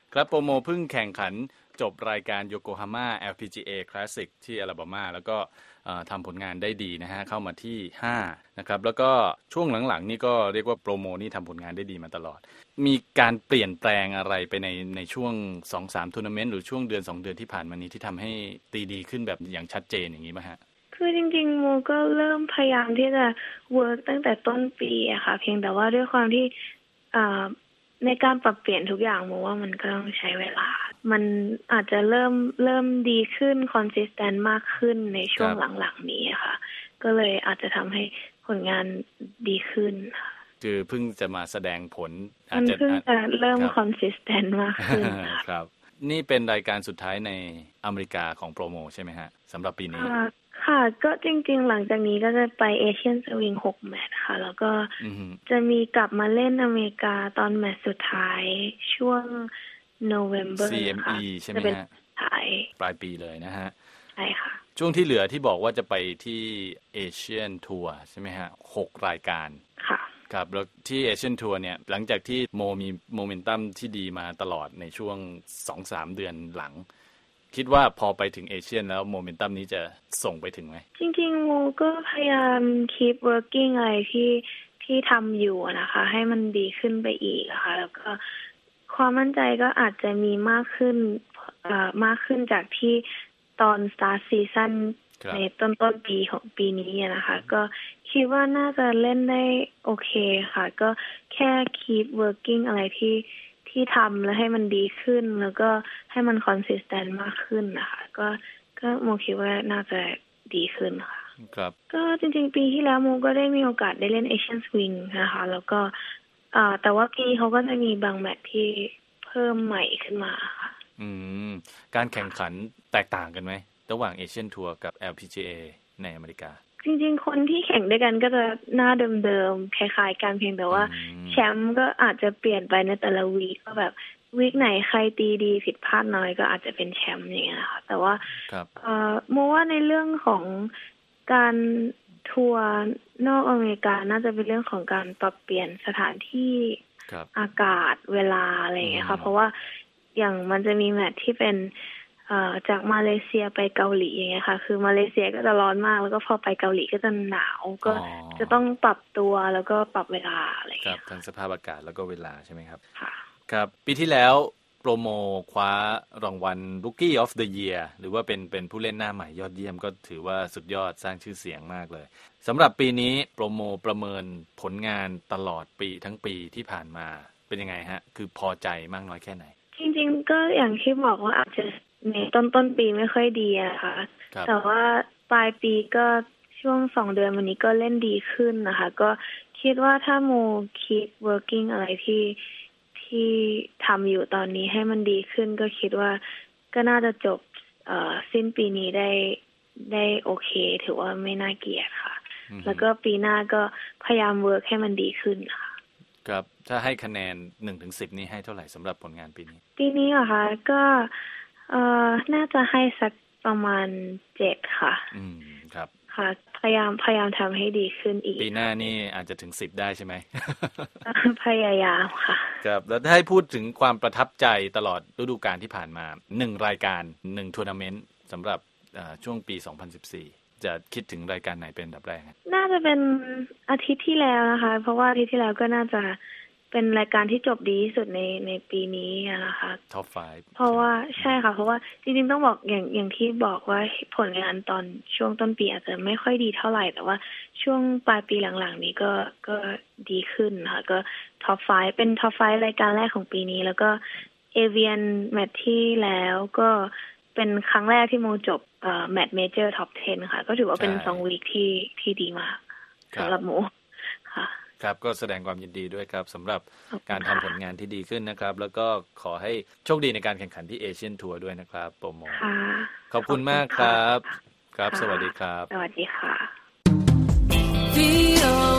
ครับโปรโมเพิ่งแข่งขันจบรายการโยโกฮาม่า LPGA Classic ที่อลาบามาแล้วก็ทำผลงานได้ดีนะฮะเข้ามาที่5นะครับแล้วก็ช่วงหลังๆนี่ก็เรียกว่าโปรโมนี่ทำผลงานได้ดีมาตลอดมีการเปลี่ยนแปลงอะไรไปในช่วง 2-3 ทัวร์นาเมนต์หรือช่วงเดือน2 เดือนที่ผ่านมานี้ที่ทำให้ตีดีขึ้นแบบอย่างชัดเจนอย่างนี้ป่ะฮะคือจริงๆโมก็เริ่มพยายามที่จะเวิร์กตั้งแต่ต้นปีอะค่ะเพียงแต่ว่าด้วยความที่ในการปรับเปลี่ยนทุกอย่างโมว่ามันก็ต้องใช้เวลามันอาจจะเริ่มดีขึ้นคอนสิสแตนต์มากขึ้นในช่วงหลังๆนี้ค่ะก็เลยอาจจะทำให้ผลงานดีขึ้นค่ะคือเพิ่งจะมาแสดงผลอาจจะเพิ่งจะเริ่มคอนสิสแตนต์มากขึ้นครับนี่เป็นรายการสุดท้ายในอเมริกาของโปรโมใช่ไหมฮะสำหรับปีนี้ค่ะก็จริงๆหลังจากนี้ก็จะไปเอเชียนสวิง6แมตช์ค่ะแล้วก็จะมีกลับมาเล่นอเมริกาตอนแมตช์สุดท้ายช่วงNovember CME ใช่ไหมฮะปลายปีเลยนะฮะใช่ค่ะช่วงที่เหลือที่บอกว่าจะไปที่เอเชียนทัวร์ใช่ไหมฮะ6รายการค่ะครับแล้วที่เอเชียนทัวร์เนี่ยหลังจากที่โมมีโมเมนตัมที่ดีมาตลอดในช่วง 2-3 เดือนหลังคิดว่าพอไปถึงเอเชียนแล้วโมเมนตัมนี้จะส่งไปถึงไหมจริงๆโมก็พยายาม keep working อะไรที่ทำอยู่นะคะให้มันดีขึ้นไปอีกค่ะแล้วก็ความมั่นใจก็อาจจะมีมากขึ้นจากที่ตอน start season ในต้นปีของปีนี้นะคะก็คิดว่าน่าจะเล่นได้โอเคค่ะก็แค่ keep working อะไรที่ทำแล้วให้มันดีขึ้นแล้วก็ให้มัน consistent มากขึ้นนะคะก็โมคิดว่าน่าจะดีขึ้นค่ะครับก็จริงๆปีที่แล้วโมก็ได้มีโอกาสได้เล่น Asian Swing นะคะแล้วก็แต่ว่าปีเขาก็จะมีบางแมตช์ที่เพิ่มใหม่ขึ้นมาค่ะการแข่งขันแตกต่างกันไหมระหว่าง Asian Tour กับ LPGA ในอเมริกาจริงๆคนที่แข่งด้วยกันก็จะหน้าเดิมๆคล้ายๆกันเพียงแต่ว่าแชมป์ก็อาจจะเปลี่ยนไปในแต่ละวีคก็แบบวีคไหนใครตีดีผิดพลาดน้อยก็อาจจะเป็นแชมป์อย่างเงี้ยค่ะแต่ว่าโมว่าในเรื่องของการทัวร์นอกอเมริกาน่าจะเป็นเรื่องของการปรับเปลี่ยนสถานที่อากาศเวลาอะไรอย่างเงี้ยค่ะเพราะว่าอย่างมันจะมีแมตช์ที่เป็นจากมาเลเซียไปเกาหลีอย่างเงี้ยค่ะคือมาเลเซียก็จะร้อนมากแล้วก็พอไปเกาหลีก็จะหนาวก็จะต้องปรับตัวแล้วก็ปรับเวลาอะไรอย่างเงี้ยทั้งสภาพอากาศแล้วก็เวลาใช่ไหมครับค่ะครับปีที่แล้วโปรโมคว้ารางวัล Rookie of the Year หรือว่าเป็นผู้เล่นหน้าใหม่ยอดเยี่ยมก็ถือว่าสุดยอดสร้างชื่อเสียงมากเลยสำหรับปีนี้โปรโมประเมินผลงานตลอดปีทั้งปีที่ผ่านมาเป็นยังไงฮะคือพอใจมากน้อยแค่ไหนจริงๆก็อย่างที่บอกว่าอาจจะในต้นปีไม่ค่อยดีนะคะแต่ว่าปลายปีก็ช่วง2 เดือนวันนี้ก็เล่นดีขึ้นนะคะก็คิดว่าถ้าโม keep working อะไรที่ทำอยู่ตอนนี้ให้มันดีขึ้นก็คิดว่าก็น่าจะจบสิ้นปีนี้ได้โอเคถือว่าไม่น่าเกลียดค่ะแล้วก็ปีหน้าก็พยายามเวิร์กให้มันดีขึ้นค่ะครับถ้าให้คะแนน 1-10 นี่ให้เท่าไหร่สำหรับผลงานปีนี้เหรอคะก็น่าจะให้สักประมาณ7ค่ะครับค่ะพยายามทำให้ดีขึ้นอีกปีหน้านี่อาจจะถึง10ได้ใช่ไหมพยายามค่ะครับแล้วถ้าให้พูดถึงความประทับใจตลอดฤดูกาลที่ผ่านมา1รายการ1ทัวร์นาเมนต์สำหรับช่วงปี2014จะคิดถึงรายการไหนเป็นอันดับแรกน่าจะเป็นอาทิตย์ที่แล้วนะคะเพราะว่าอาทิตย์ที่แล้วก็น่าจะเป็นรายการที่จบดีที่สุดในปีนี้นะคะท็อป 5 เพราะว่าใช่ค่ะเพราะว่าจริงๆต้องบอกอย่างที่บอกว่าผลงานตอนช่วงต้นปีอาจจะไม่ค่อยดีเท่าไหร่แต่ว่าช่วงปลายปีหลังๆนี้ก็ดีขึ้นค่ะก็ท็อป 5เป็นท็อป 5รายการแรกของปีนี้แล้วก็เอเวียนแมตช์ที่แล้วก็เป็นครั้งแรกที่โมจบแมตช์เมเจอร์ท็อป 10ค่ะก็ถือว่าเป็น2วีคที่ดีมากสำหรับโมค่ะครับก็แสดงความยินดีด้วยครับสำหรับการทำผลงานที่ดีขึ้นนะครับแล้วก็ขอให้โชคดีในการแข่งขันที่เอเชียนทัวร์ด้วยนะครับโปรโมขอบคุณมากครับครับสวัสดีครับสวัสดีค่ะ